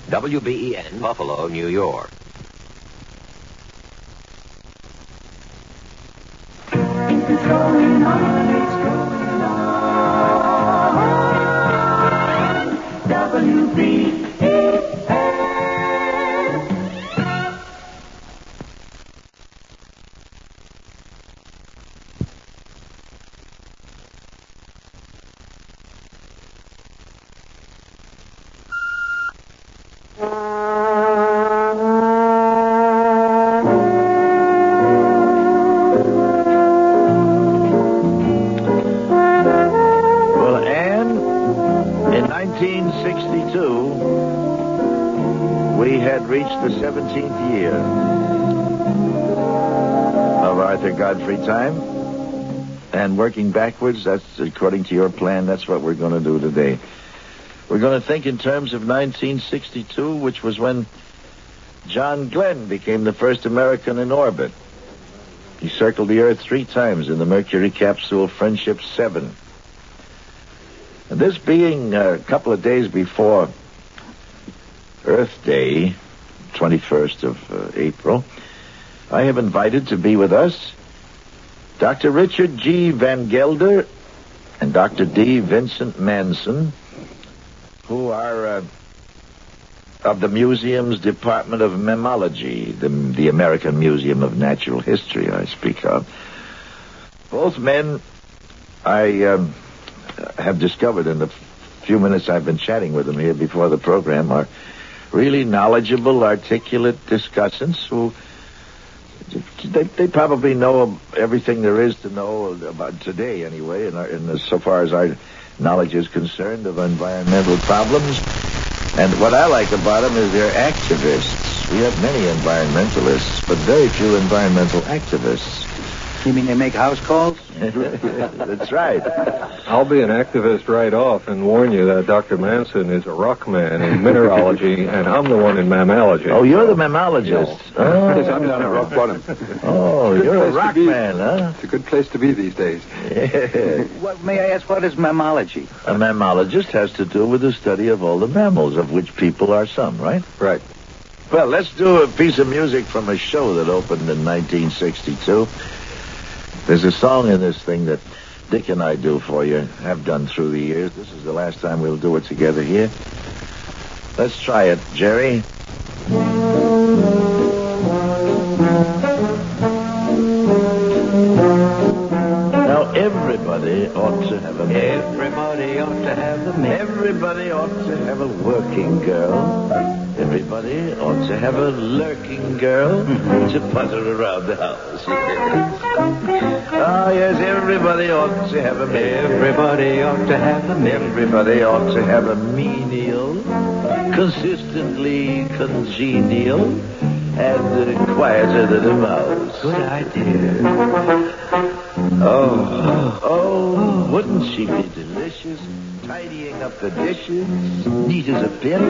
WBEN, Buffalo, New York. It's going on, it's going on. WBEN. Well, Anne, in 1962, we had reached the 17th year of Arthur Godfrey time. And working backwards, that's according to your plan, that's what we're going to do today. We're going to think in terms of 1962, which was when John Glenn became the first American in orbit. He circled the Earth 3 times in the Mercury capsule Friendship 7. And this being a couple of days before Earth Day, 21st of April, I have invited to be with us Dr. Richard G. Van Gelder and Dr. D. Vincent Manson, who are of the museum's Department of Mammalogy, the American Museum of Natural History I speak of. Both men, I have discovered in the few minutes I've been chatting with them here before the program, are really knowledgeable, articulate discussants who they probably know everything there is to know about today anyway, in so far as our knowledge is concerned of environmental problems. And what I like about them is they're activists. We have many environmentalists, but very few environmental activists. You mean they make house calls? That's right. I'll be an activist right off and warn you that Dr. Manson is a rock man in mineralogy, and I'm the one in mammalogy. Oh, you're the mammalogist. Yes, I'm down at rock bottom. Oh, you're a rock man, huh? It's a good place to be these days. Yeah. May I ask, what is mammalogy? A mammologist has to do with the study of all the mammals, of which people are some, right? Right. Well, let's do a piece of music from a show that opened in 1962. There's a song in this thing that Dick and I do for you, have done through the years. This is the last time we'll do it together here. Let's try it, Jerry. Now, everybody ought to have a man. Everybody ought to have a man. Everybody ought to have a working girl. Everybody ought to have a lurking girl to putter around the house. Ah, yes, everybody ought to have a man. Everybody ought to have a man. Everybody ought to have a menial, consistently congenial, and quieter than a mouse. Good idea. Oh, wouldn't she be delicious? Tidying up the dishes, neat as a pin.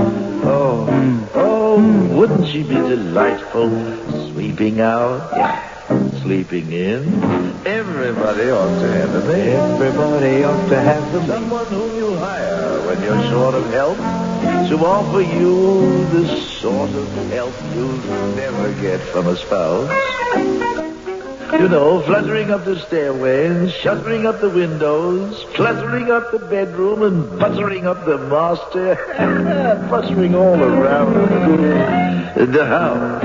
Oh, wouldn't she be delightful? Sweeping out, sleeping in. Everybody ought to have a man. Everybody ought to have a man. Someone whom you hire when you're short of help to offer you the sort of help you'll never get from a spouse. You know, fluttering up the stairways, shuttering up the windows, cluttering up the bedroom, and buttering up the master, buttering all around the house.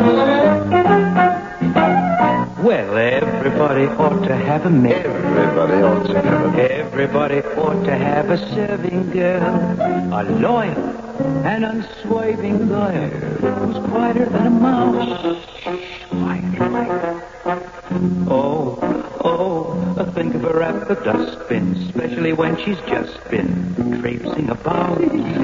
Well, everybody ought to have a maid. Everybody ought to have a maid. Everybody ought to have a serving girl, a loyal and unswerving girl who's quieter than a mouse. Quiet. Oh, think of her at the dustbin, especially when she's just been traipsing about.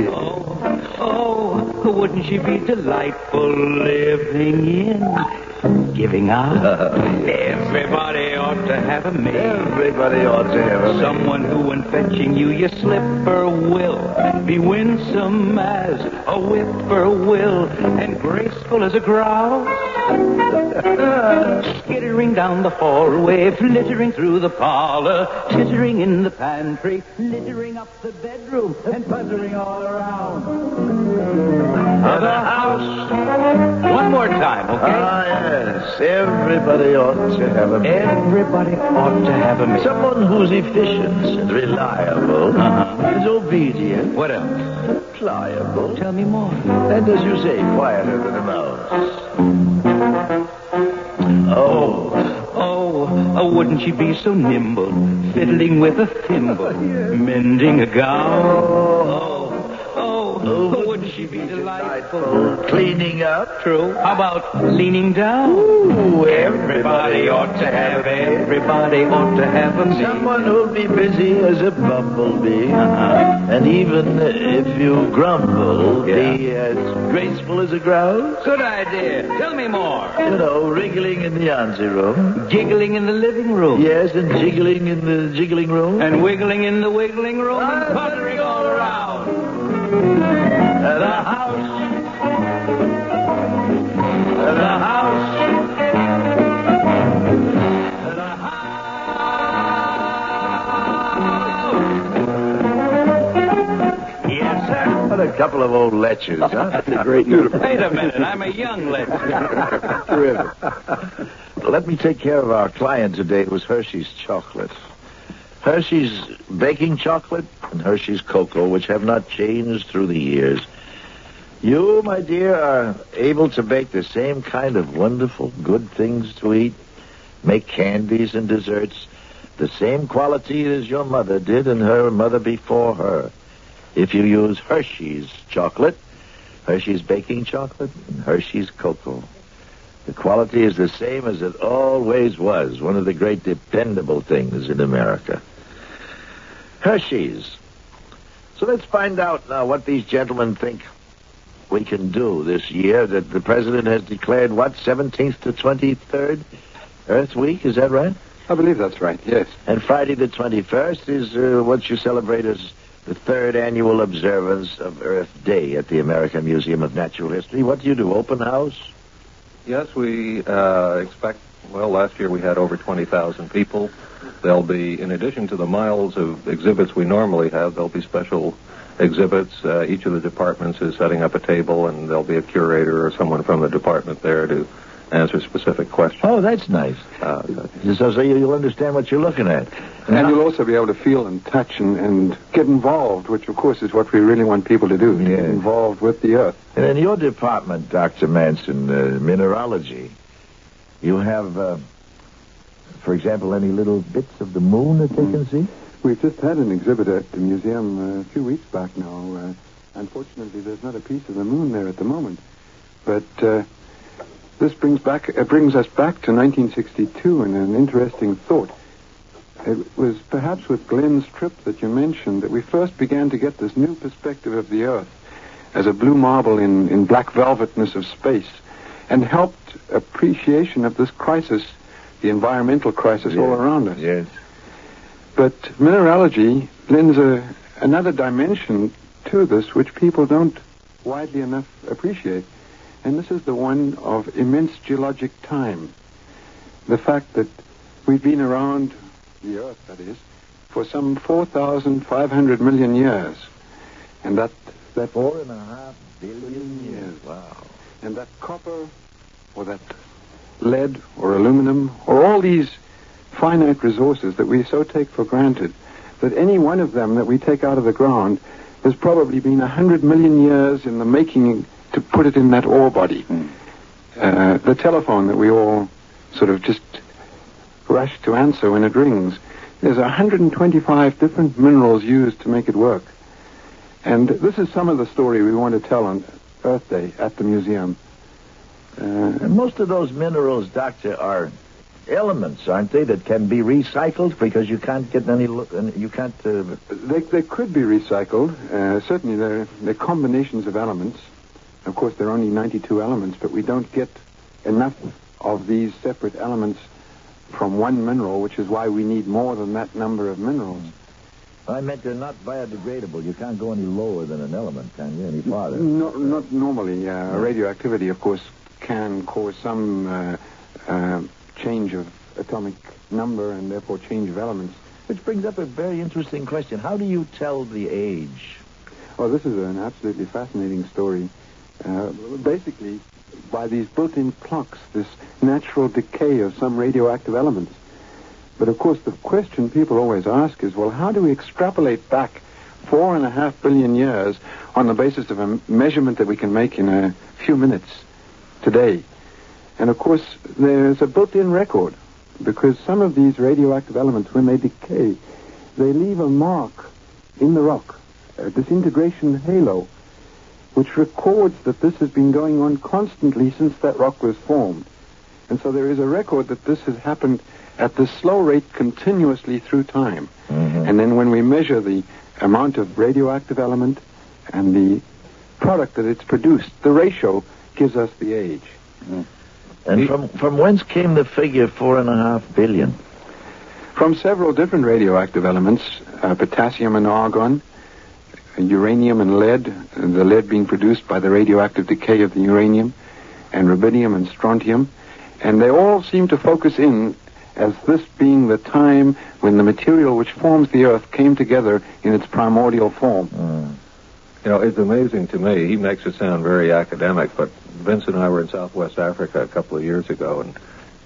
Oh, wouldn't she be delightful living in, giving out? Everybody ought to have a maid. Everybody ought to have a maid. Someone who, when fetching you your slipper, will be winsome as a whippoorwill and graceful as a grouse. Skittering down the hallway, flittering through the parlor, tittering in the pantry, littering up the bedroom, and puttering all around. the house. One more time, okay? Ah, yes. Everybody ought to have a maid. Everybody ought to have a maid. Someone who's efficient and reliable, is obedient, What else? pliable, Tell me more. and, as you say, quieter than a mouse. Oh, wouldn't she be so nimble, fiddling with a thimble, mending a gown? Oh, wouldn't she be delightful? Cleaning up. True. How about leaning down? Ooh, Everybody ought to have a maid. Someone who'll be busy as a bumblebee. Uh-huh. And even if you grumble, Yeah. be as graceful as a grouse. Good idea. Tell me more. You know, wriggling in the anteroom. Giggling in the living room. Yes, and jiggling in the jiggling room. And wiggling in the wiggling room and puttering all around. The house. The house. Yes, sir. What a couple of old lechers, huh? That's a great number. Wait a minute. I'm a young lady. Terrific. Let me take care of our client today. It was Hershey's chocolate. Hershey's baking chocolate and Hershey's cocoa, which have not changed through the years. You, my dear, are able to bake the same kind of wonderful, good things to eat, make candies and desserts, the same quality as your mother did and her mother before her. If you use Hershey's chocolate, Hershey's baking chocolate, and Hershey's cocoa. The quality is the same as it always was, one of the great dependable things in America. Hershey's. So let's find out now what these gentlemen think we can do this year that the president has declared, 17th to 23rd Earth Week, is that right? I believe that's right, yes. And Friday the 21st is what you celebrate as the third annual observance of Earth Day at the American Museum of Natural History. What do you do, open house? Yes, we expect, last year we had over 20,000 people. There'll be, in addition to the miles of exhibits we normally have, there'll be special exhibits. Each of the departments is setting up a table, and there'll be a curator or someone from the department there to answer specific questions. Oh, that's nice. So you'll understand what you're looking at. And you'll also be able to feel and touch and get involved, which, of course, is what we really want people to do, to get involved with the Earth. And in your department, Dr. Manson, mineralogy, you have, for example, any little bits of the moon that they can see? We've just had an exhibit at the museum a few weeks back now. Unfortunately, there's not a piece of the moon there at the moment. But this brings us back to 1962 and an interesting thought. It was perhaps with Glenn's trip that you mentioned that we first began to get this new perspective of the Earth as a blue marble in black velvetness of space, and helped appreciation of this crisis, the environmental crisis all around us. Yes. But mineralogy lends another dimension to this which people don't widely enough appreciate. And this is the one of immense geologic time. The fact that we've been around the Earth, that is, for some 4,500 million years. And that 4.5 billion years. Wow. And that copper, or that lead, or aluminum, or all these finite resources that we so take for granted, that any one of them that we take out of the ground has probably been 100 million years in the making to put it in that ore body. The telephone that we all sort of just rush to answer when it rings, there's 125 different minerals used to make it work. And this is some of the story we want to tell on Earth Day at the museum. And most of those minerals, Doctor, are elements, aren't they, that can be recycled because you can't get any, you can't... They could be recycled. Certainly they're combinations of elements. Of course, there are only 92 elements, but we don't get enough of these separate elements from one mineral, which is why we need more than that number of minerals. I meant they're not biodegradable. You can't go any lower than an element, can you? Any farther? No, not normally. Radioactivity, of course, can cause some change of atomic number and therefore change of elements. Which brings up a very interesting question. How do you tell the age? Oh, this is an absolutely fascinating story. basically by these built-in clocks, this natural decay of some radioactive elements. But of course, the question people always ask is, well, how do we extrapolate back 4.5 billion years on the basis of a measurement that we can make in a few minutes today? And of course, there's a built-in record, because some of these radioactive elements, when they decay, they leave a mark in the rock, a disintegration halo, which records that this has been going on constantly since that rock was formed. And so there is a record that this has happened at this slow rate continuously through time. Mm-hmm. And then when we measure the amount of radioactive element and the product that it's produced, the ratio gives us the age. And from whence came the figure 4.5 billion? From several different radioactive elements, potassium and argon, uranium and lead, the lead being produced by the radioactive decay of the uranium, and rubidium and strontium. And they all seem to focus in as this being the time when the material which forms the Earth came together in its primordial form. You know, it's amazing to me. He makes it sound very academic, but Vince and I were in Southwest Africa a couple of years ago, and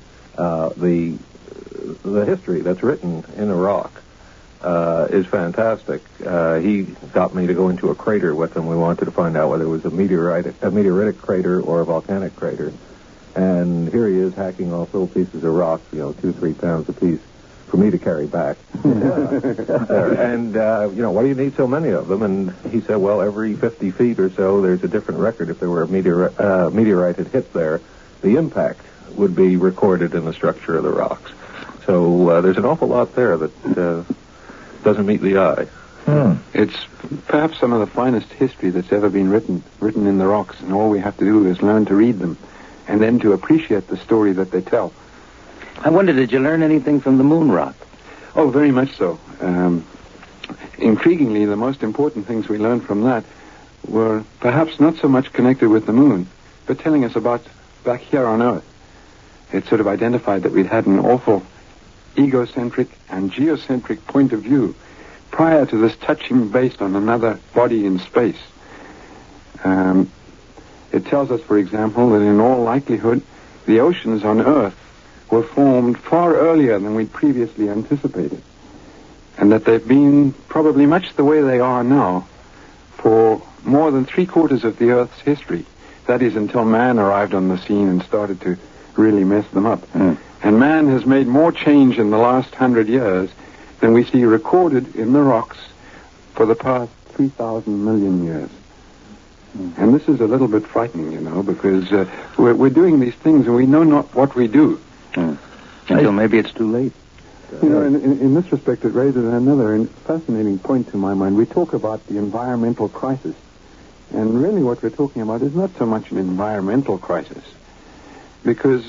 the history that's written in Iraq is fantastic. He got me to go into a crater with him. We wanted to find out whether it was a meteoritic crater or a volcanic crater. And here he is hacking off little pieces of rock, 2-3 pounds a piece, for me to carry back. And, what do you need so many of them? And he said, well, every 50 feet or so, there's a different record. If there were a meteorite had hit there, the impact would be recorded in the structure of the rocks. So there's an awful lot there that doesn't meet the eye. It's perhaps some of the finest history that's ever been written in the rocks, and all we have to do is learn to read them and then to appreciate the story that they tell. I wonder, did you learn anything from the moon rock? Oh, very much so. Intriguingly, the most important things we learned from that were perhaps not so much connected with the moon, but telling us about back here on Earth. It sort of identified that we'd had an awful egocentric and geocentric point of view prior to this touching base on another body in space. It tells us, for example, that in all likelihood, the oceans on Earth were formed far earlier than we'd previously anticipated, and that they've been probably much the way they are now for more than 3/4 of the Earth's history. That is, until man arrived on the scene and started to really mess them up. And man has made more change in the last 100 years than we see recorded in the rocks for the past 3,000 million years. And this is a little bit frightening, because we're doing these things and we know not what we do. Until maybe it's too late. In this respect, it raises another fascinating point to my mind. We talk about the environmental crisis. And really what we're talking about is not so much an environmental crisis. Because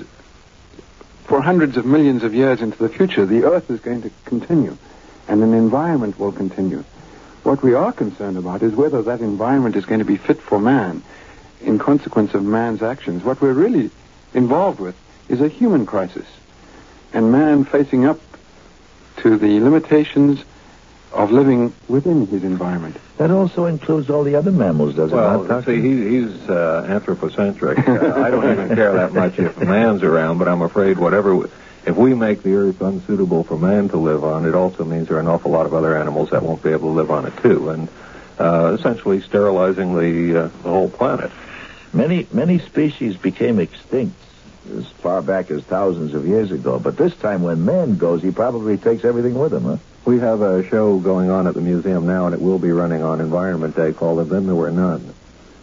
for hundreds of millions of years into the future, the Earth is going to continue. And an environment will continue. What we are concerned about is whether that environment is going to be fit for man in consequence of man's actions. What we're really involved with is a human crisis. And man facing up to the limitations of living within his environment. That also includes all the other mammals, does it not? Well, see, he's anthropocentric. I don't even care that much if man's around, but I'm afraid if we make the Earth unsuitable for man to live on, it also means there are an awful lot of other animals that won't be able to live on it, too, and essentially sterilizing the whole planet. Many species became extinct as far back as thousands of years ago, but this time when man goes, he probably takes everything with him, huh? We have a show going on at the museum now, and it will be running on Environment Day, called Then There Were None.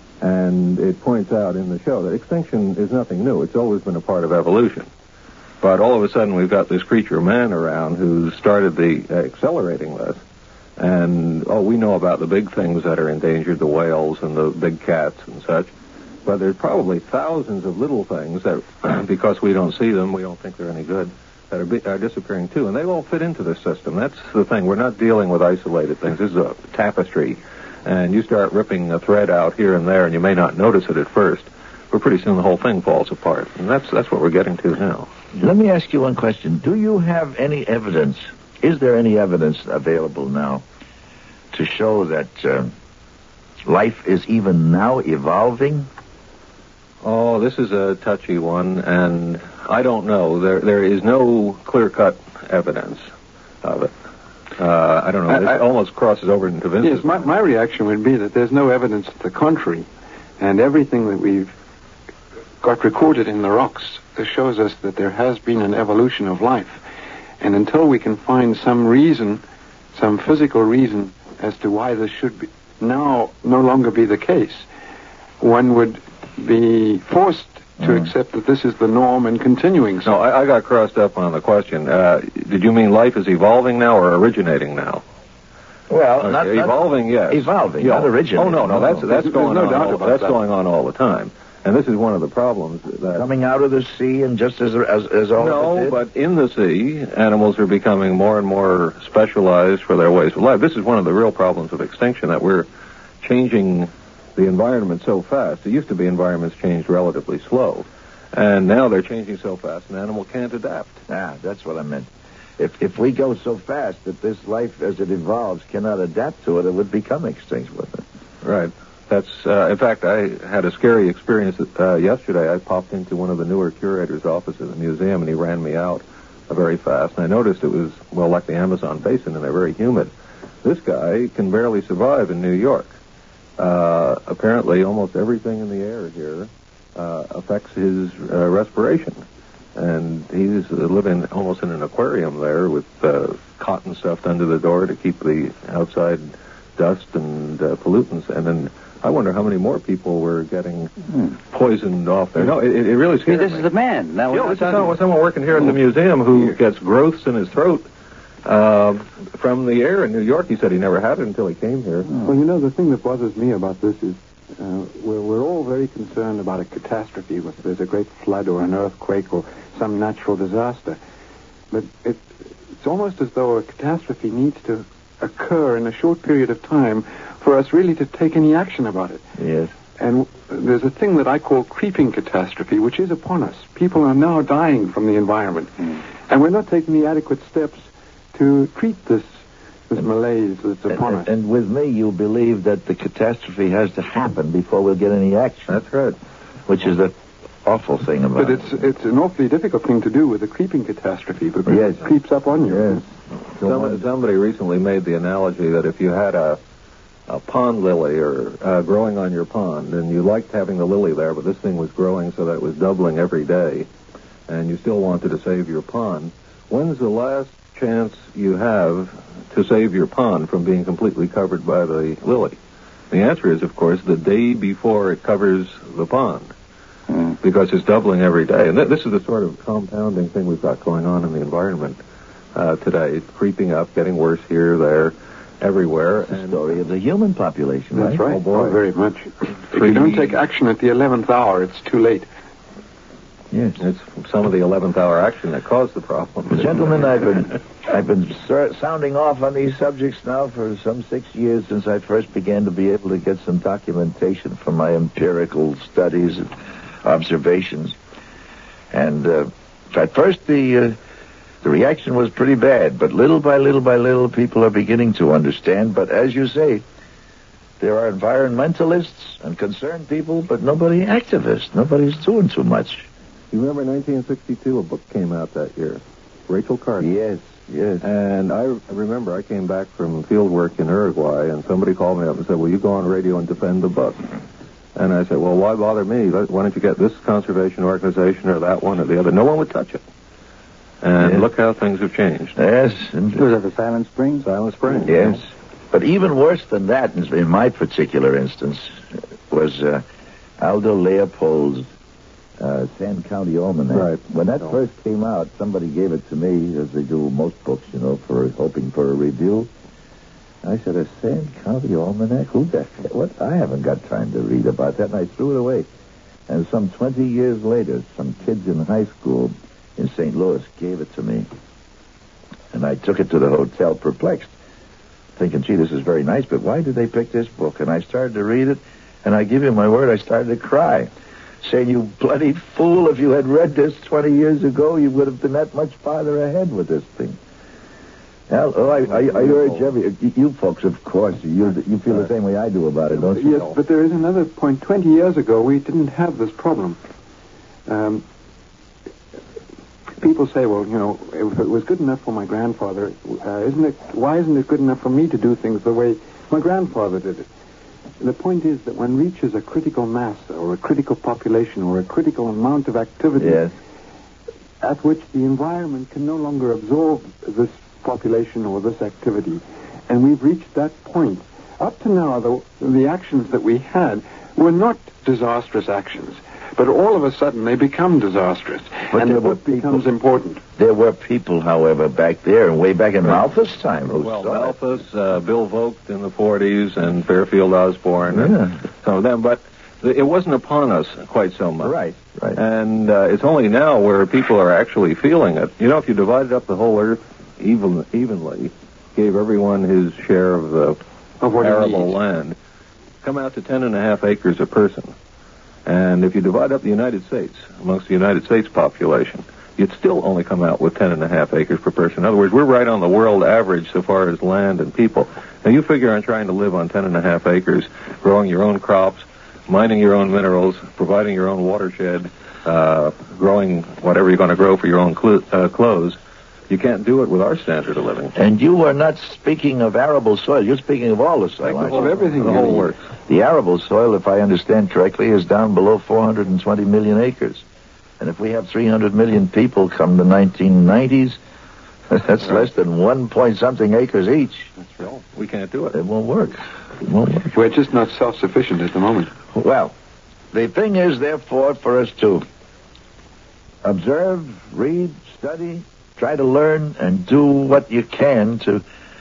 And it points out in the show that extinction is nothing new. It's always been a part of evolution. But all of a sudden, we've got this creature man around who started the accelerating this. And, we know about the big things that are endangered, the whales and the big cats and such. But there's probably thousands of little things that, because we don't see them, we don't think they're any good, that are disappearing too. And they all fit into this system. That's the thing. We're not dealing with isolated things. This is a tapestry. And you start ripping a thread out here and there, and you may not notice it at first. But pretty soon the whole thing falls apart. And that's what we're getting to now. Let me ask you one question. Do you have any evidence, is there any evidence available now to show that life is even now evolving Oh, this is a touchy one, and I don't know. There is no clear-cut evidence of it. I don't know. It almost crosses over into Vince's. Yes, my reaction would be that there's no evidence to the contrary, and everything that we've got recorded in the rocks shows us that there has been an evolution of life. And until we can find some reason, some physical reason as to why this should be now no longer be the case, one would be forced to accept that this is the norm and continuing. So No, I got crossed up on the question. Did you mean life is evolving now or originating now? Well, not evolving, yes. Evolving, Yeah. not originating. Oh, no, that's There's going no on. doubt about That's that. going on all the time. And this is one of the problems that... Coming out of the sea and just as all of it No, did? but in the sea, animals are becoming more and more specialized for their ways of life. This is one of the real problems of extinction, that we're changing the environment so fast. It used to be environments changed relatively slow. And now they're changing so fast, an animal can't adapt. That's what I meant. If we go so fast that this life, as it evolves, cannot adapt to it, it would become extinct with it. Right. That's, in fact, I had a scary experience yesterday. I popped into one of the newer curator's offices at the museum, and he ran me out very fast. And I noticed it was, well, like the Amazon basin, and they're very humid. This guy can barely survive in New York. Apparently, almost everything in the air here affects his respiration. And he's living almost in an aquarium there with cotton stuffed under the door to keep the outside dust and pollutants. And then I wonder how many more people were getting poisoned off there. No, it really scared me. This is the man. Now, Yeah, this is someone working here at the museum who gets growths in his throat from the air in New York. He said he never had it until he came here. Well, you know, the thing that bothers me about this is we're all very concerned about a catastrophe, whether there's a great flood or an earthquake or some natural disaster. But it's almost as though a catastrophe needs to occur in a short period of time for us really to take any action about it. Yes. And there's a thing that I call creeping catastrophe, which is upon us. People are now dying from the environment. And we're not taking the adequate steps to treat this malaise that's upon us. And with me, you believe that the catastrophe has to happen before we'll get any action. That's right. Which is the awful thing about But it's an awfully difficult thing to do with a creeping catastrophe because Yes. it creeps up on you. Yes. Somebody recently made the analogy that if you had a pond lily or growing on your pond, and you liked having the lily there, but this thing was growing so that it was doubling every day, and you still wanted to save your pond, when's the last chance you have to save your pond from being completely covered by the lily? The answer is, of course, the day before it covers the pond, because it's doubling every day. And this is the sort of compounding thing we've got going on in the environment today. It's creeping up, getting worse here, there, everywhere. the story of the human population, right? That's right. Oh, boy. Very much. If you don't take action at the 11th hour, it's too late. Yes. It's some of the 11th hour action that caused the problem. Gentlemen, I've been sounding off on these subjects now for some 6 years since I first began to be able to get some documentation from my empirical studies and observations. And at first the reaction was pretty bad, but little by little people are beginning to understand. But as you say, there are environmentalists and concerned people, but nobody activists. Nobody's doing too much. You remember 1962, a book came out that year, Rachel Carter. Yes. And I remember I came back from field work in Uruguay, and somebody called me up and said, "Will you go on radio and defend the book?" And I said, "Well, why bother me? Why don't you get this conservation organization or that one or the other?" No one would touch it. And look how things have changed. Yes. Was that the Silent Spring? Silent Spring. Yes. But even worse than that, in my particular instance, was Aldo Leopold's Sand County Almanac. Right. When that first came out, somebody gave it to me, as they do most books, for hoping for a review. I said, a Sand County Almanac? Who the heck? What? I haven't got time to read about that, and I threw it away. And some 20 years later, some kids in high school in St. Louis gave it to me. And I took it to the hotel perplexed, thinking, gee, this is very nice, but why did they pick this book? And I started to read it, and I give you my word, I started to cry, saying, you bloody fool, if you had read this 20 years ago, you would have been that much farther ahead with this thing. Well, I urge you folks, of course, you feel the same way I do about it, don't you? Yes, but there is another point. 20 years ago, we didn't have this problem. People say, well, if it was good enough for my grandfather, why isn't it good enough for me to do things the way my grandfather did it? The point is that one reaches a critical mass or a critical population or a critical amount of activity at which the environment can no longer absorb this population or this activity. And we've reached that point. Up to now, the actions that we had were not disastrous actions. But all of a sudden, they become disastrous. And the book becomes important. There were people, however, back there, way back in Malthus' time. Malthus, Bill Vogt in the 40s, and Fairfield Osborne, and some of them. But it wasn't upon us quite so much. Right. And it's only now where people are actually feeling it. If you divided up the whole earth evenly, gave everyone his share of the arable land, come out to 10.5 acres a person. And if you divide up the United States amongst the United States population, you'd still only come out with 10.5 acres per person. In other words, we're right on the world average so far as land and people. Now, you figure on trying to live on 10.5 acres, growing your own crops, mining your own minerals, providing your own watershed, growing whatever you're going to grow for your own clothes. You can't do it with our standard of living. And you are not speaking of arable soil. You're speaking of all the soil, aren't you? Of everything. The whole works. The arable soil, if I understand correctly, is down below 420 million acres. And if we have 300 million people come the 1990s, that's less than 1 point something acres each. That's right. We can't do it. It won't work. We're just not self-sufficient at the moment. Well, the thing is, therefore, for us to observe, read, study, try to learn, and do what you can to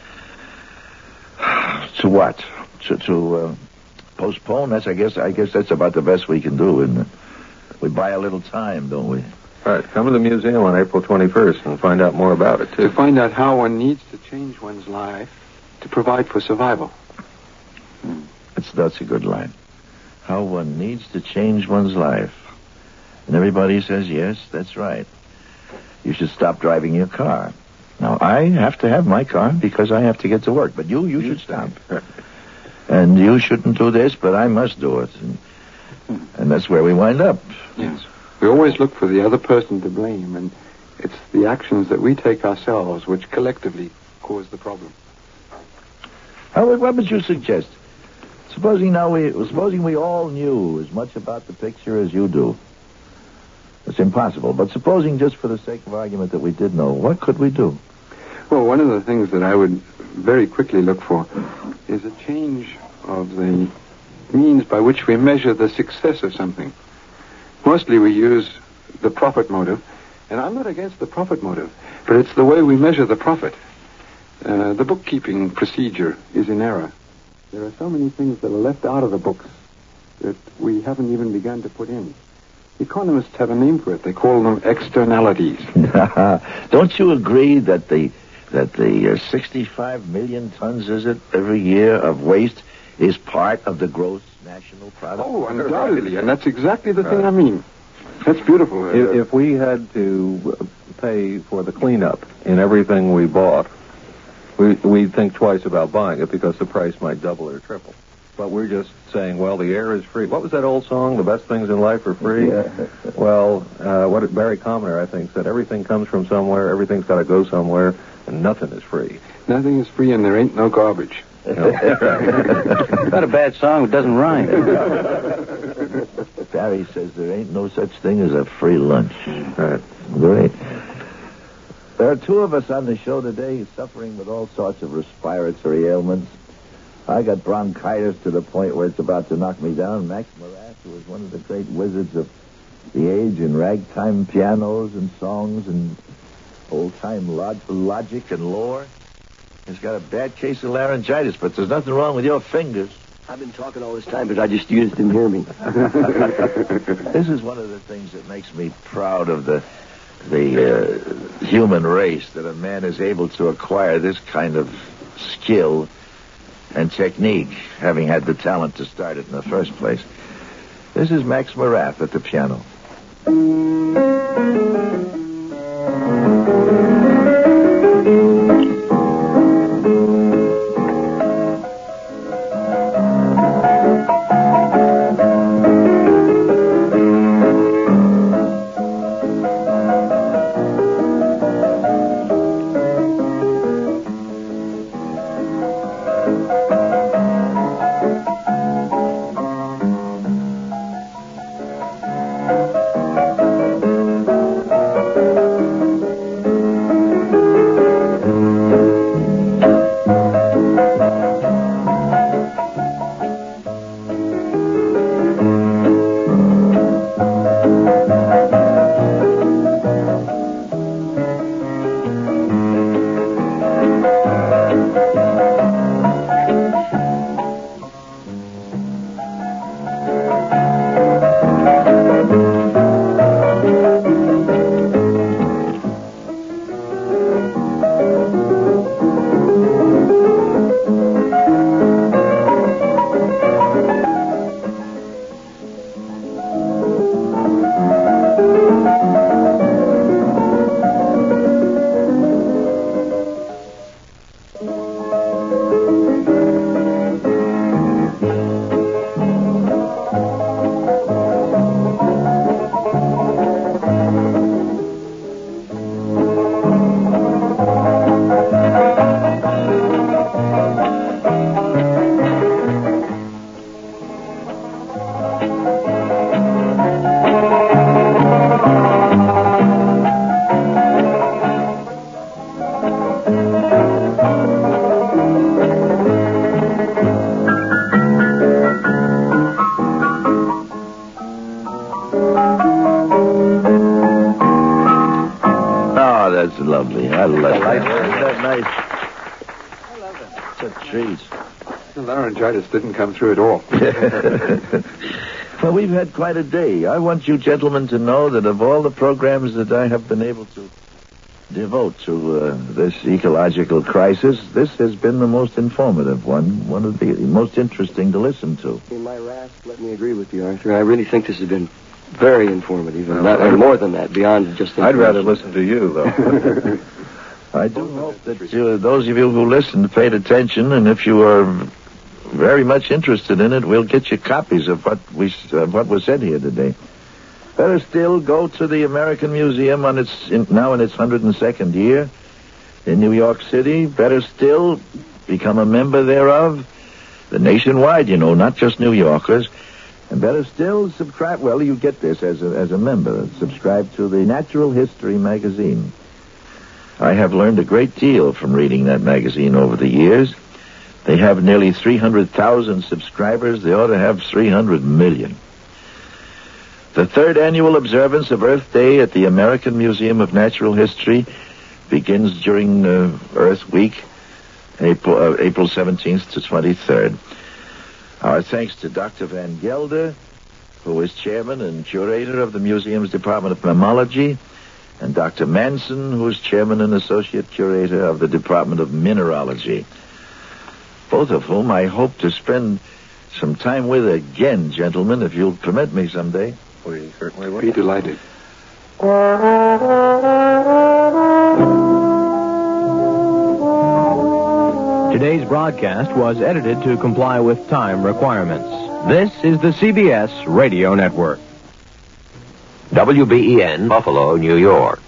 what? To postpone. I guess that's about the best we can do, isn't it? We buy a little time, don't we? Right. Come to the museum on April 21st and find out more about it, too. To find out how one needs to change one's life to provide for survival. That's a good line. How one needs to change one's life. And everybody says, yes, that's right. You should stop driving your car. Now, I have to have my car because I have to get to work. But you should stop. And you shouldn't do this, but I must do it. And that's where we wind up. Yes. We always look for the other person to blame, and it's the actions that we take ourselves which collectively cause the problem. What would you suggest? Supposing we all knew as much about the picture as you do. It's impossible, but supposing just for the sake of argument that we did know, what could we do? Well, one of the things that I would very quickly look for is a change of the means by which we measure the success of something. Mostly we use the profit motive, and I'm not against the profit motive, but it's the way we measure the profit. The bookkeeping procedure is in error. There are so many things that are left out of the books that we haven't even begun to put in. Economists have a name for it. They call them externalities. Don't you agree that the 65 million tons, is it, every year of waste is part of the gross national product? Oh, undoubtedly, and that's exactly the thing I mean. That's beautiful. If we had to pay for the cleanup in everything we bought, we'd think twice about buying it because the price might double or triple. But we're just saying, well, the air is free. What was that old song? The best things in life are free? Yeah. Well, what Barry Commoner, I think, said, everything comes from somewhere, everything's got to go somewhere, and nothing is free. Nothing is free, and there ain't no garbage. Not a bad song. It doesn't rhyme. Barry says there ain't no such thing as a free lunch. Right. Great. There are two of us on the show today suffering with all sorts of respiratory ailments. I got bronchitis to the point where it's about to knock me down. Max Morath, who was one of the great wizards of the age in ragtime pianos and songs and old-time logic and lore, has got a bad case of laryngitis, but there's nothing wrong with your fingers. I've been talking all this time, but you just didn't hear me. This is one of the things that makes me proud of the human race, that a man is able to acquire this kind of skill and technique, having had the talent to start it in the first place. This is Max Morath at the piano. Oh, that's lovely. I love it. Isn't that nice? I love it. It's a treat. The laryngitis didn't come through at all. Well, we've had quite a day. I want you gentlemen to know that of all the programs that I have been able to devote to this ecological crisis, this has been the most informative one of the most interesting to listen to. In my rasp, let me agree with you, Arthur. I really think this has been very informative, and more than that, beyond just I'd rather listen to you, though. I do hope that those of you who listened paid attention, and if you are very much interested in it, we'll get you copies of what was said here today. Better still, go to the American Museum now in its 102nd year in New York City. Better still, become a member thereof. The nationwide, not just New Yorkers. And better still, subscribe. Well, you get this as a member. Subscribe to the Natural History magazine. I have learned a great deal from reading that magazine over the years. They have nearly 300,000 subscribers. They ought to have 300 million. The third annual observance of Earth Day at the American Museum of Natural History begins during Earth Week, April 17th to 23rd. Our thanks to Dr. Van Gelder, who is chairman and curator of the museum's Department of Mammalogy, and Dr. Manson, who is chairman and associate curator of the Department of Mineralogy, both of whom I hope to spend some time with again, gentlemen, if you'll permit me someday. We certainly would. Be delighted. Today's broadcast was edited to comply with time requirements. This is the CBS Radio Network. WBEN, Buffalo, New York.